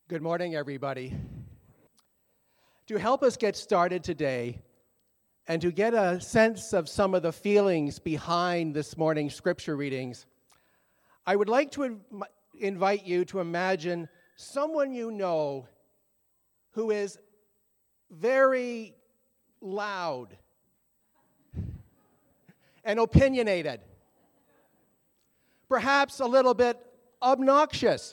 Good morning, everybody. To help us get started today and to get a sense of some of the feelings behind this morning's scripture readings, I would like to invite you to imagine someone you know who is very loud and opinionated, perhaps a little bit obnoxious.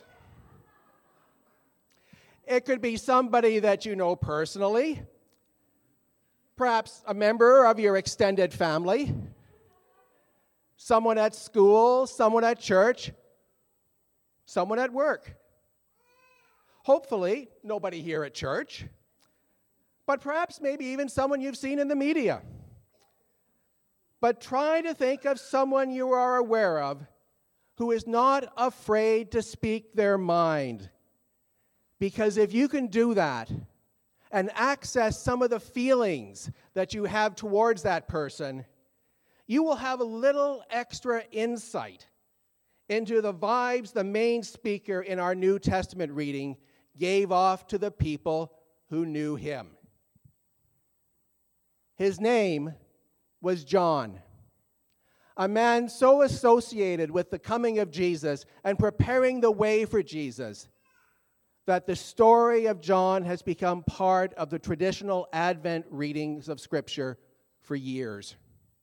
It could be somebody that you know personally, perhaps a member of your extended family, someone at school, someone at church, someone at work. Hopefully, nobody here at church, but perhaps maybe even someone you've seen in the media. But try to think of someone you are aware of who is not afraid to speak their mind. Because if you can do that and access some of the feelings that you have towards that person, you will have a little extra insight into the vibes the main speaker in our New Testament reading gave off to the people who knew him. His name was John, a man so associated with the coming of Jesus and preparing the way for Jesus that the story of John has become part of the traditional Advent readings of Scripture for years.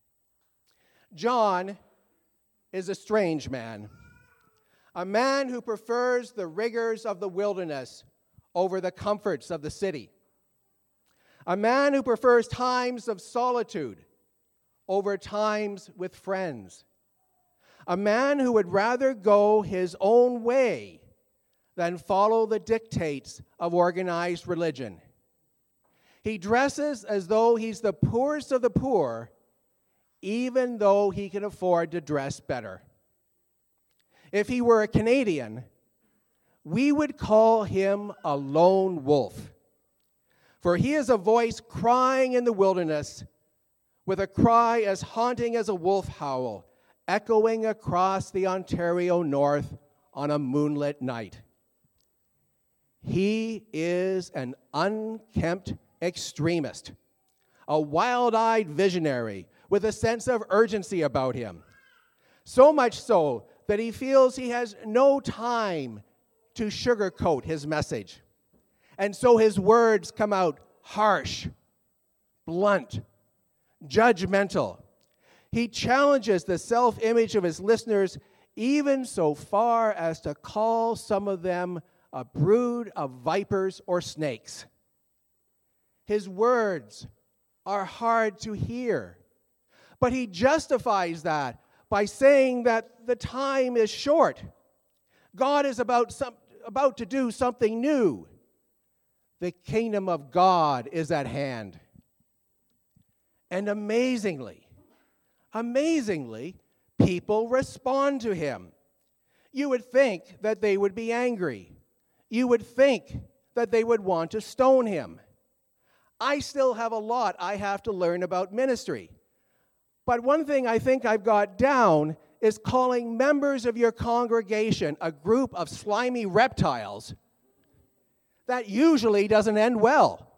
John is a strange man, a man who prefers the rigors of the wilderness over the comforts of the city, a man who prefers times of solitude over times with friends, a man who would rather go his own way than follow the dictates of organized religion. He dresses as though he's the poorest of the poor, even though he can afford to dress better. If he were a Canadian, we would call him a lone wolf, for he is a voice crying in the wilderness with a cry as haunting as a wolf howl, echoing across the Ontario north on a moonlit night. He is an unkempt extremist, a wild-eyed visionary with a sense of urgency about him, so much so that he feels he has no time to sugarcoat his message. And so his words come out harsh, blunt, judgmental. He challenges the self-image of his listeners even so far as to call some of them a brood of vipers or snakes. His words are hard to hear, but he justifies that by saying that the time is short. God is about to do something new. The kingdom of God is at hand. And amazingly, people respond to him. You would think that they would be angry. You would think that they would want to stone him. I still have a lot I have to learn about ministry. But one thing I think I've got down is calling members of your congregation a group of slimy reptiles. That usually doesn't end well.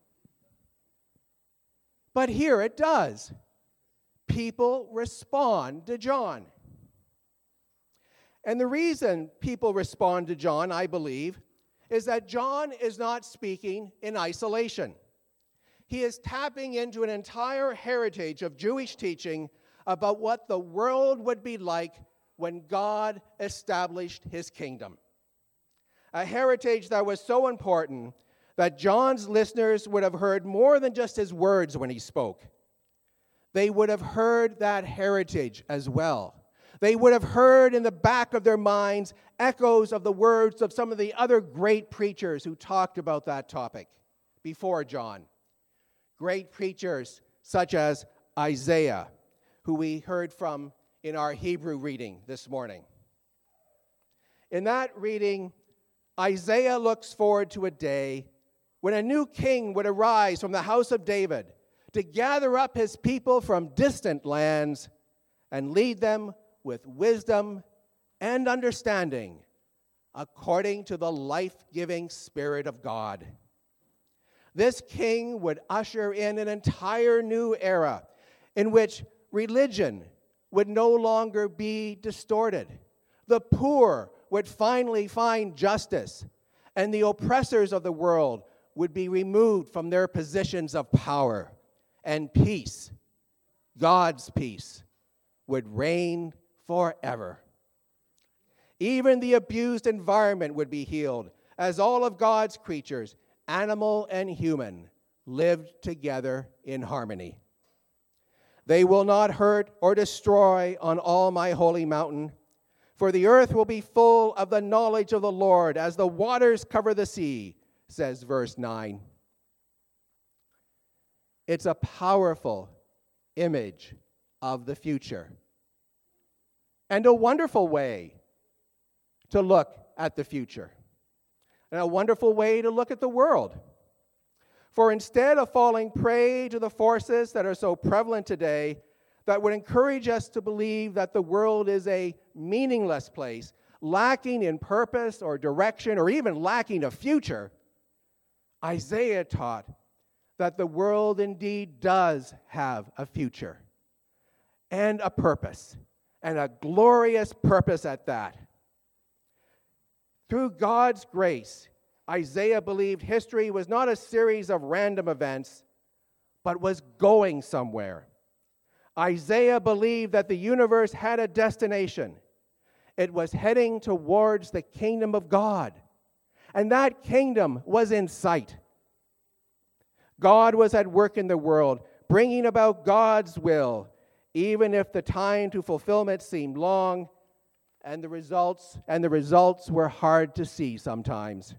But here it does. People respond to John. And the reason people respond to John, I believe, is that John is not speaking in isolation. He is tapping into an entire heritage of Jewish teaching about what the world would be like when God established his kingdom. A heritage that was so important that John's listeners would have heard more than just his words when he spoke. They would have heard that heritage as well. They would have heard in the back of their minds echoes of the words of some of the other great preachers who talked about that topic before John. Great preachers such as Isaiah, who we heard from in our Hebrew reading this morning. In that reading, Isaiah looks forward to a day when a new king would arise from the house of David to gather up his people from distant lands and lead them with wisdom and understanding according to the life-giving Spirit of God. This king would usher in an entire new era in which religion would no longer be distorted. The poor would finally find justice, and the oppressors of the world would be removed from their positions of power, and peace, God's peace, would reign forever. Even the abused environment would be healed, as all of God's creatures, animal and human, lived together in harmony. They will not hurt or destroy on all my holy mountain, for the earth will be full of the knowledge of the Lord as the waters cover the sea, says verse 9. It's a powerful image of the future and a wonderful way to look at the future and a wonderful way to look at the world. For instead of falling prey to the forces that are so prevalent today that would encourage us to believe that the world is a meaningless place, lacking in purpose or direction or even lacking a future, Isaiah taught that the world indeed does have a future and a purpose, and a glorious purpose at that. Through God's grace, Isaiah believed history was not a series of random events, but was going somewhere. Isaiah believed that the universe had a destination. It was heading towards the kingdom of God, and that kingdom was in sight. God was at work in the world, bringing about God's will, even if the time to fulfillment seemed long, and the results were hard to see sometimes.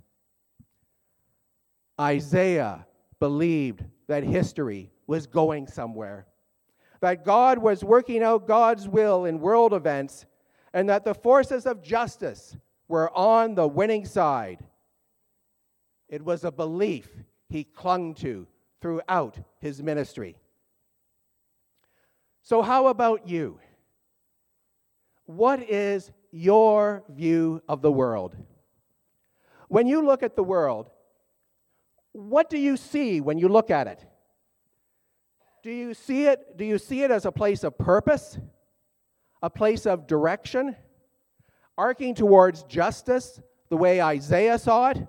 Isaiah believed that history was going somewhere, that God was working out God's will in world events, and that the forces of justice were on the winning side. It was a belief he clung to throughout his ministry. So how about you? What is your view of the world? When you look at the world, what do you see when you look at it? Do you see it as a place of purpose, a place of direction, arcing towards justice the way Isaiah saw it?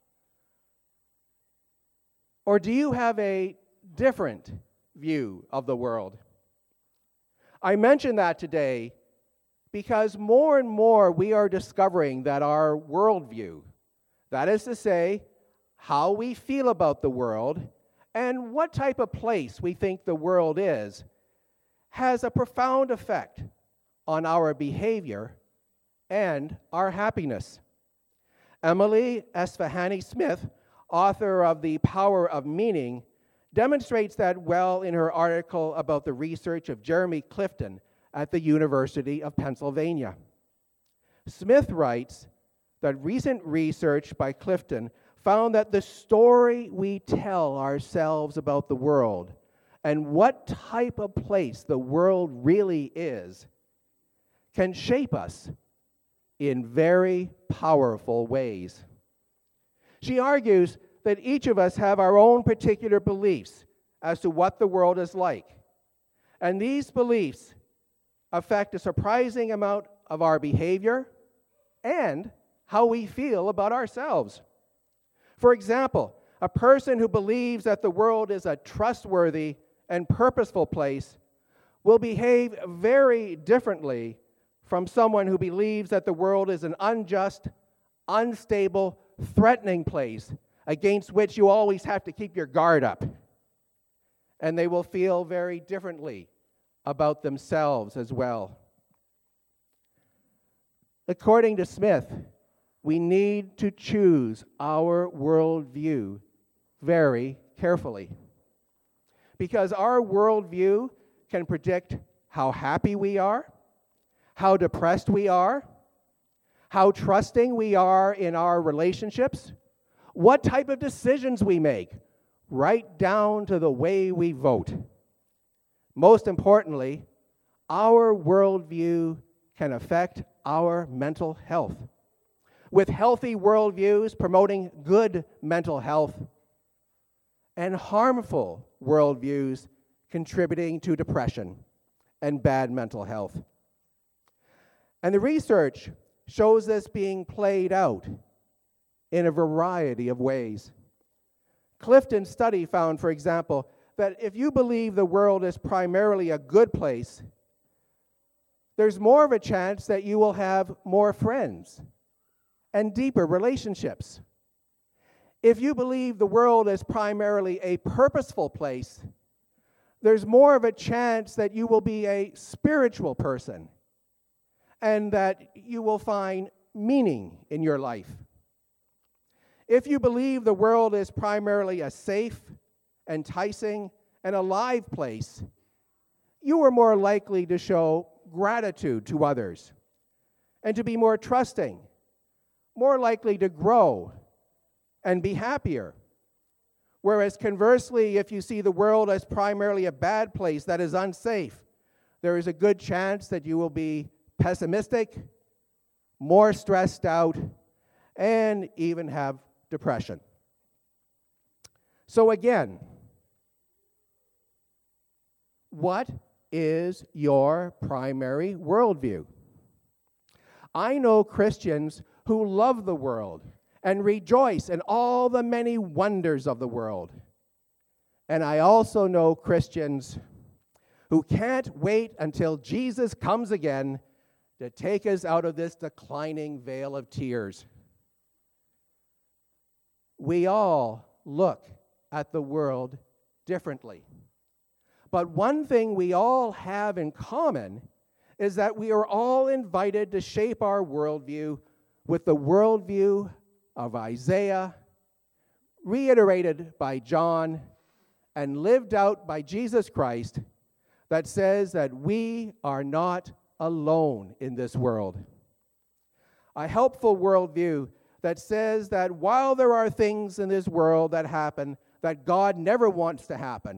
Or do you have a different view of the world? I mention that today because more and more we are discovering that our worldview, that is to say, how we feel about the world and what type of place we think the world is, has a profound effect on our behavior and our happiness. Emily Esfahani-Smith, author of The Power of Meaning, demonstrates that well in her article about the research of Jeremy Clifton at the University of Pennsylvania. Smith writes that recent research by Clifton found that the story we tell ourselves about the world and what type of place the world really is can shape us in very powerful ways. She argues that each of us have our own particular beliefs as to what the world is like, and these beliefs affect a surprising amount of our behavior and how we feel about ourselves. For example, a person who believes that the world is a trustworthy and purposeful place will behave very differently from someone who believes that the world is an unjust, unstable, threatening place against which you always have to keep your guard up. And they will feel very differently about themselves as well. According to Smith, we need to choose our worldview very carefully, because our worldview can predict how happy we are, how depressed we are, how trusting we are in our relationships, what type of decisions we make, right down to the way we vote. Most importantly, our worldview can affect our mental health. with healthy worldviews promoting good mental health, and harmful worldviews contributing to depression and bad mental health. And the research shows this being played out in a variety of ways. Clifton's study found, for example, that if you believe the world is primarily a good place, there's more of a chance that you will have more friends and deeper relationships. If you believe the world is primarily a purposeful place, there's more of a chance that you will be a spiritual person and that you will find meaning in your life. If you believe the world is primarily a safe, enticing, and alive place, you are more likely to show gratitude to others and to be more trusting, more likely to grow and be happier. Whereas conversely, if you see the world as primarily a bad place that is unsafe, there is a good chance that you will be pessimistic, more stressed out, and even have depression. So again, what is your primary worldview? I know Christians who love the world and rejoice in all the many wonders of the world. And I also know Christians who can't wait until Jesus comes again to take us out of this declining vale of tears. We all look at the world differently. But one thing we all have in common is that we are all invited to shape our worldview with the worldview of Isaiah, reiterated by John, and lived out by Jesus Christ, that says that we are not alone in this world. A helpful worldview that says that while there are things in this world that happen that God never wants to happen,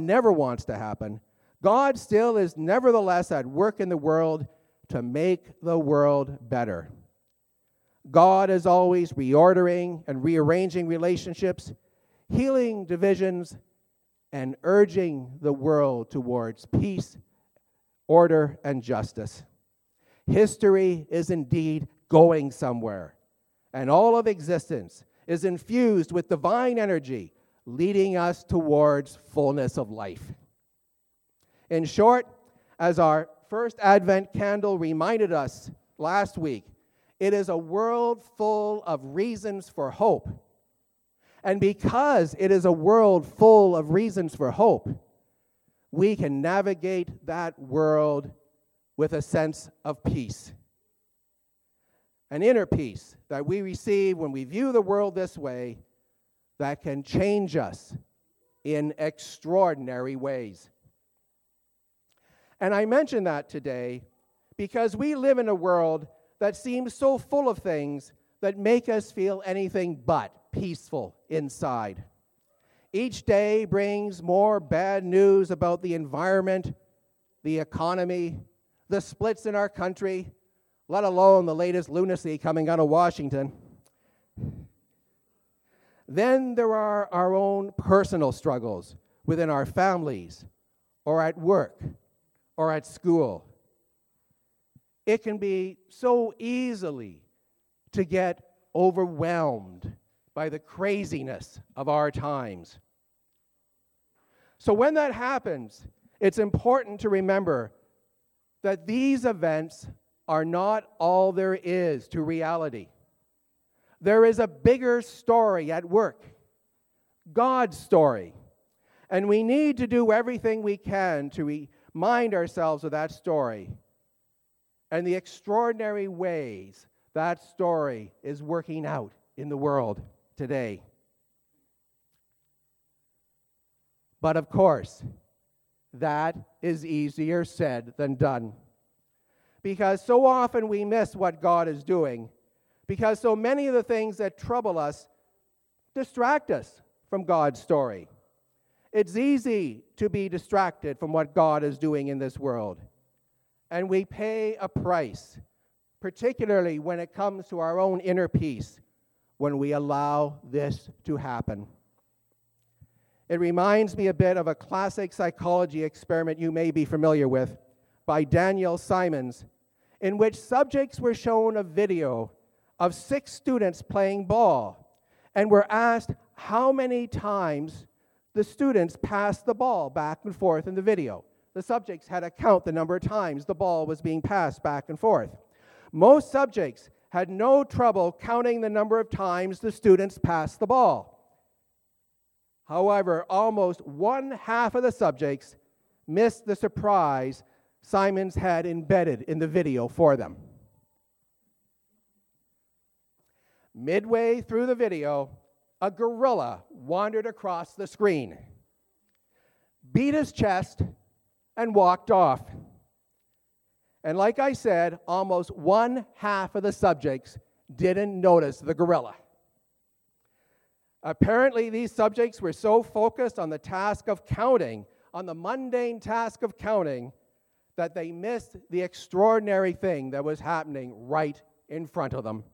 God still is nevertheless at work in the world to make the world better. God is always reordering and rearranging relationships, healing divisions, and urging the world towards peace, order, and justice. History is indeed going somewhere, and all of existence is infused with divine energy, leading us towards fullness of life. In short, as our first Advent candle reminded us last week, it is a world full of reasons for hope. And because it is a world full of reasons for hope, we can navigate that world with a sense of peace. An inner peace that we receive when we view the world this way that can change us in extraordinary ways. And I mention that today because we live in a world that seems so full of things that make us feel anything but peaceful inside. Each day brings more bad news about the environment, the economy, the splits in our country, let alone the latest lunacy coming out of Washington. Then there are our own personal struggles within our families, or at work, or at school. It can be so easily to get overwhelmed by the craziness of our times. So when that happens, it's important to remember that these events are not all there is to reality. There is a bigger story at work, God's story. And we need to do everything we can to remind ourselves of that story and the extraordinary ways that story is working out in the world today. But of course, that is easier said than done. Because so often we miss what God is doing, because so many of the things that trouble us distract us from God's story. It's easy to be distracted from what God is doing in this world. And we pay a price particularly when it comes to our own inner peace, when we allow this to happen. It reminds me a bit of a classic psychology experiment you may be familiar with by Daniel Simons, in which subjects were shown a video of 6 students playing ball and were asked how many times the students passed the ball back and forth in the video. The subjects had to count the number of times the ball was being passed back and forth. Most subjects had no trouble counting the number of times the students passed the ball. However, almost 1/2 of the subjects missed the surprise Simons had embedded in the video for them. Midway through the video, a gorilla wandered across the screen, beat his chest, and walked off. And like I said, almost 1/2 of the subjects didn't notice the gorilla. Apparently, these subjects were so focused on the task of counting, on the mundane task of counting, that they missed the extraordinary thing that was happening right in front of them.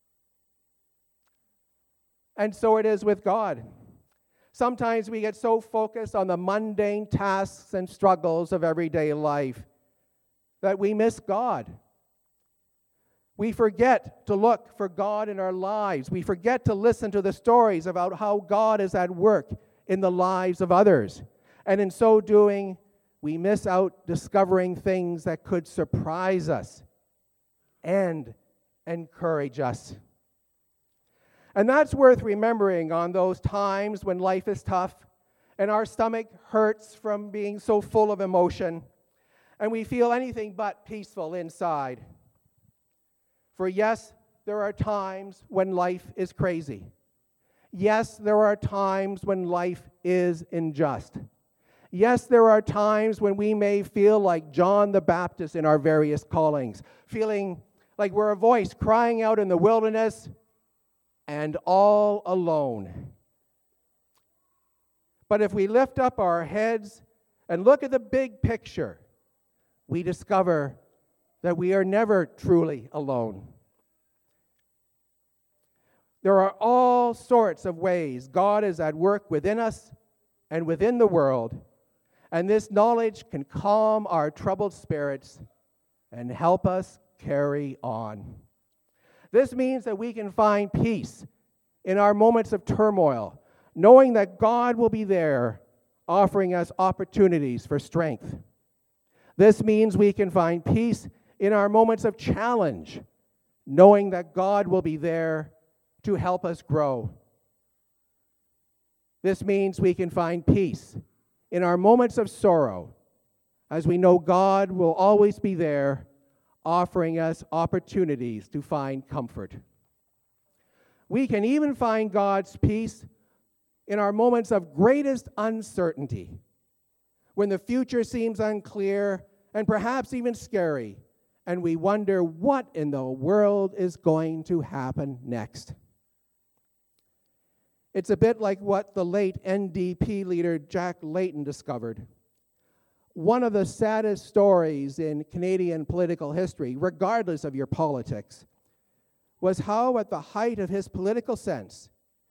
And so it is with God. Sometimes we get so focused on the mundane tasks and struggles of everyday life that we miss God. We forget to look for God in our lives. We forget to listen to the stories about how God is at work in the lives of others. And in so doing, we miss out discovering things that could surprise us and encourage us. And that's worth remembering on those times when life is tough and our stomach hurts from being so full of emotion and we feel anything but peaceful inside. For yes, there are times when life is crazy. Yes, there are times when life is unjust. Yes, there are times when we may feel like John the Baptist in our various callings, feeling like we're a voice crying out in the wilderness and all alone. But if we lift up our heads and look at the big picture, we discover that we are never truly alone. There are all sorts of ways God is at work within us and within the world, and this knowledge can calm our troubled spirits and help us carry on. This means that we can find peace in our moments of turmoil, knowing that God will be there, offering us opportunities for strength. This means we can find peace in our moments of challenge, knowing that God will be there to help us grow. This means we can find peace in our moments of sorrow, as we know God will always be there, offering us opportunities to find comfort. We can even find God's peace in our moments of greatest uncertainty, when the future seems unclear and perhaps even scary, and we wonder what in the world is going to happen next. It's a bit like what the late NDP leader Jack Layton discovered. One of the saddest stories in Canadian political history, regardless of your politics, was how at the height of his political success,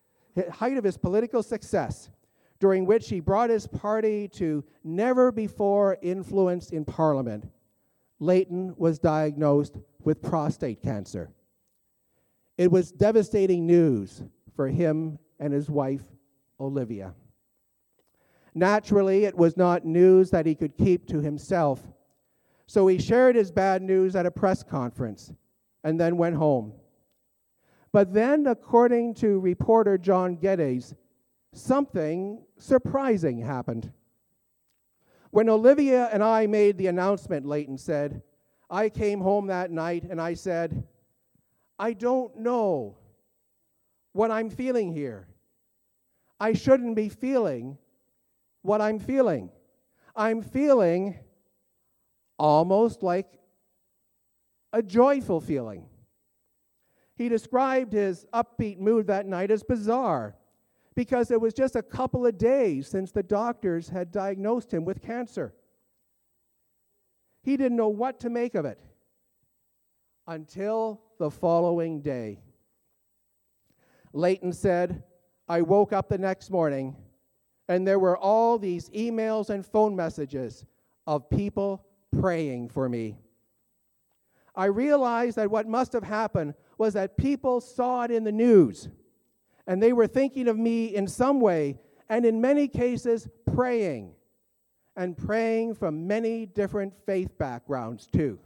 during which he brought his party to never-before influence in Parliament, Layton was diagnosed with prostate cancer. It was devastating news for him and his wife, Olivia. Naturally, it was not news that he could keep to himself, so he shared his bad news at a press conference and then went home. But then, according to reporter John Geddes, something surprising happened. When Olivia and I made the announcement, Layton said, I came home that night and I said, I don't know what I'm feeling here. I shouldn't be feeling what I'm feeling. I'm feeling almost like a joyful feeling. He described his upbeat mood that night as bizarre, because it was just a couple of days since the doctors had diagnosed him with cancer. He didn't know what to make of it. until the following day. Leighton said, I woke up the next morning and there were all these emails and phone messages of people praying for me. I realized that what must have happened was that people saw it in the news and they were thinking of me in some way, and in many cases praying, and praying from many different faith backgrounds too.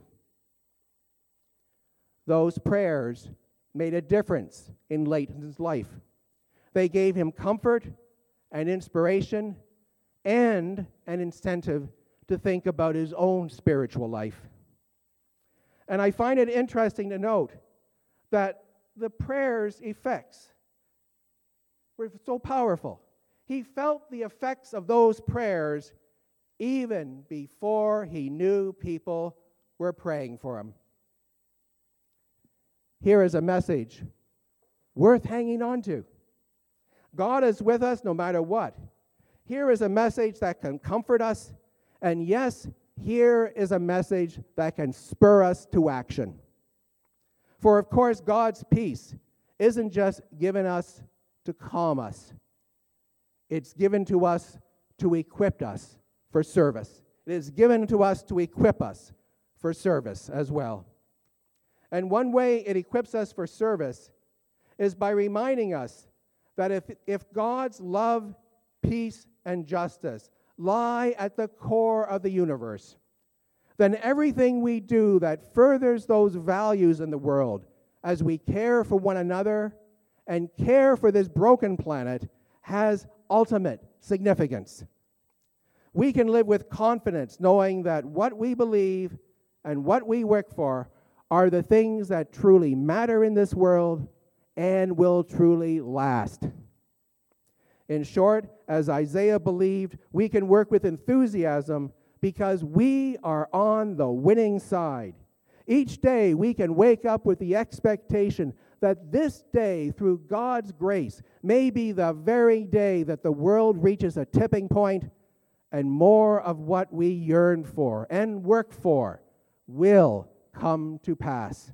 Those prayers made a difference in Leighton's life. They gave him comfort and inspiration and an incentive to think about his own spiritual life. And I find it interesting to note that the prayer's effects were so powerful. He felt the effects of those prayers even before he knew people were praying for him. Here is a message worth hanging on to. God is with us no matter what. Here is a message that can comfort us, and yes, here is a message that can spur us to action. For of course, God's peace isn't just given us to calm us. It's given to us to equip us for service. It is given to us to equip us for service as well. And one way it equips us for service is by reminding us that if God's love, peace, and justice lie at the core of the universe, then everything we do that furthers those values in the world, as we care for one another and care for this broken planet, has ultimate significance. We can live with confidence knowing that what we believe and what we work for are the things that truly matter in this world and will truly last. In short, as Isaiah believed, we can work with enthusiasm because we are on the winning side. Each day we can wake up with the expectation that this day, through God's grace, may be the very day that the world reaches a tipping point and more of what we yearn for and work for will come to pass.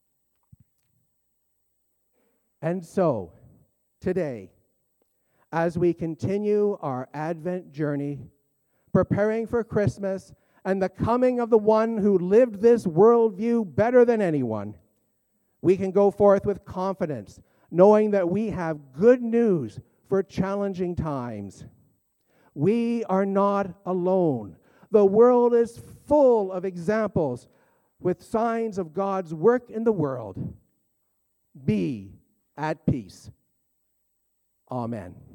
And so, today, as we continue our Advent journey, preparing for Christmas and the coming of the one who lived this worldview better than anyone, we can go forth with confidence, knowing that we have good news for challenging times. We are not alone. The world is full of examples with signs of God's work in the world. Be at peace. Amen.